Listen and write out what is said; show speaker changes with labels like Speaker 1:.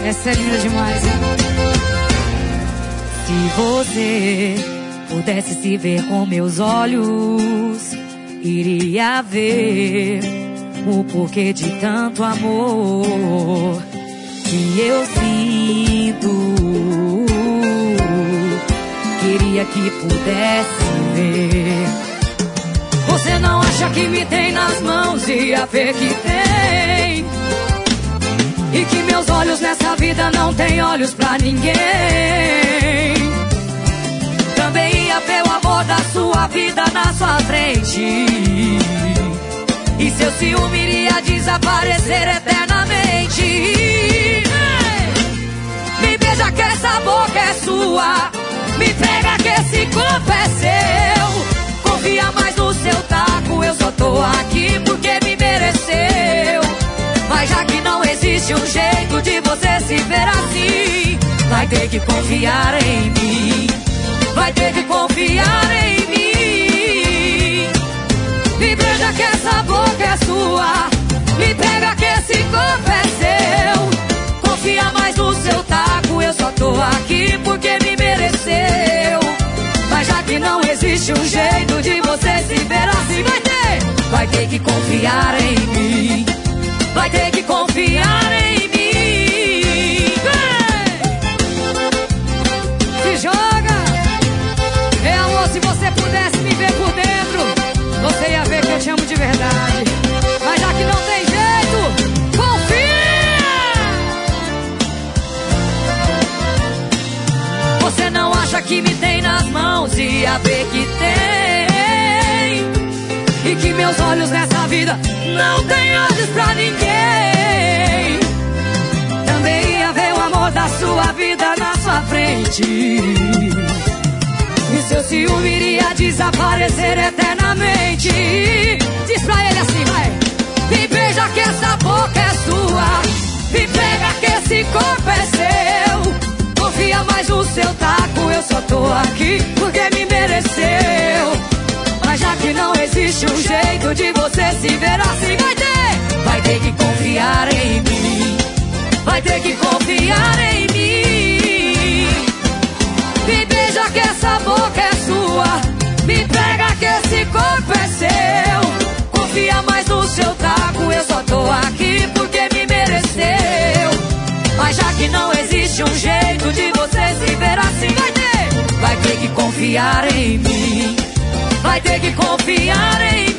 Speaker 1: Essa é linda demais, hein? Se você pudesse se ver com meus olhos, iria ver o porquê de tanto amor que eu sinto. Queria que pudesse ver. Você não acha que me tem nas mãos, ia ver que tem. E que meus olhos nessa vida não tem olhos pra ninguém. Também ia ver o amor da sua vida na sua frente. E seu ciúme iria desaparecer eternamente. Me beija que essa boca é sua. Me pega que esse corpo é seu. Confia mais no seu taco. Eu só tô aqui porque me mereceu. Mas já que não existe um jeito de você se ver assim, vai ter que confiar em mim. Vai ter que confiar em mim. Me beija que essa boca é sua. Me pega que esse corpo é seu. Confia mais no seu taco. Eu só tô aqui porque me mereceu. Mas já que não existe um jeito de você se ver assim, vai ter que confiar em mim. Vai ter que confiar em mim. Se joga. Amor, se você pudesse me ver por dentro, você ia ver que eu te amo de verdade. Mas já que não tem jeito, confia. Você não acha que me tem nas mãos, ia ver que tem. E que meus olhos nessa vida não tem olhos pra ninguém. Também ia ver o amor da sua vida na sua frente. E seu ciúme iria desaparecer eternamente. Diz pra ele assim, vai. Me beija que essa boca é sua. Me pega que esse corpo é seu. Confia mais no seu taco. Eu só tô aqui porque me mereceu. Mas já que não existe um jeito de você se ver assim, vai ter que confiar em mim. Vai ter que confiar em mim. Me beija que essa boca é sua. Me pega que esse corpo é seu. Confia mais no seu taco. Eu só tô aqui porque me mereceu. Mas já que não existe um jeito de você se ver assim, vai ter que confiar em mim. Vai ter que confiar em mim.